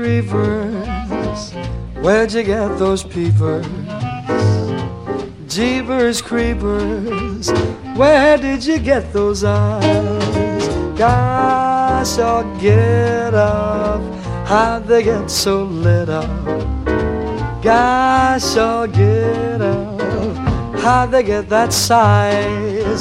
Creepers, where'd you get those peepers? Jeepers Creepers, where did you get those eyes? Gosh, I'll get up, how'd they get so lit up? Gosh, I'll get up, how'd they get that size?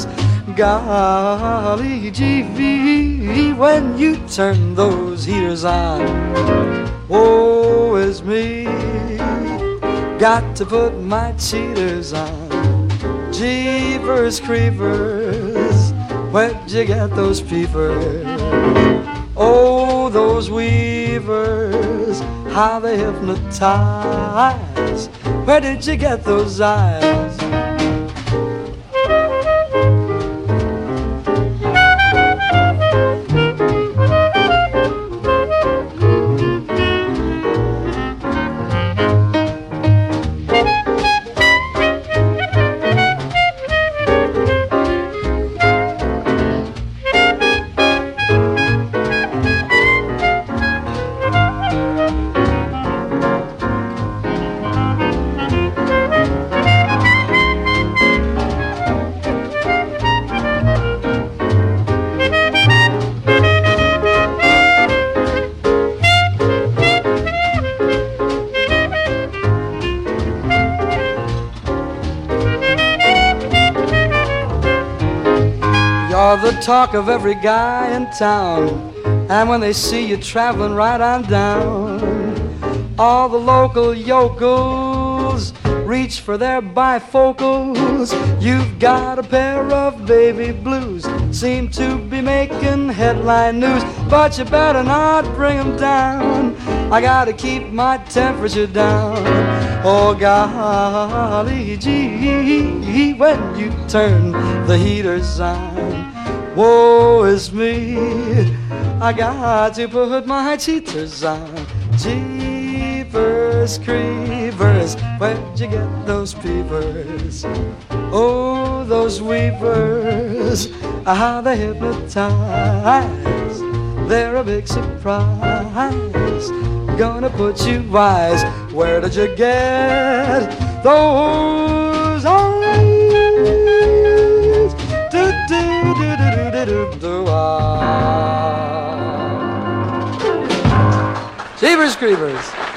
Golly gee, when you turn those heaters on, woe is me, got to put my cheaters on. Jeepers Creepers, where'd you get those peepers? Oh, those weavers, how they hypnotize. Where did you get those eyes? You're the talk of every guy in town, and when they see you traveling right on down, all the local yokels reach for their bifocals. You've got a pair of baby blues, seem to be making headline news, but you better not bring them down. I gotta keep my temperature down. Oh golly gee, when you turn the heaters on, woe is me, I got to put my cheaters on. Jeepers Creepers, where'd you get those peepers? Oh, those weepers, how they hypnotize. They're a big surprise, gonna put you wise. Where did you get those eyes? Do do do do do do do. Jeepers Creepers.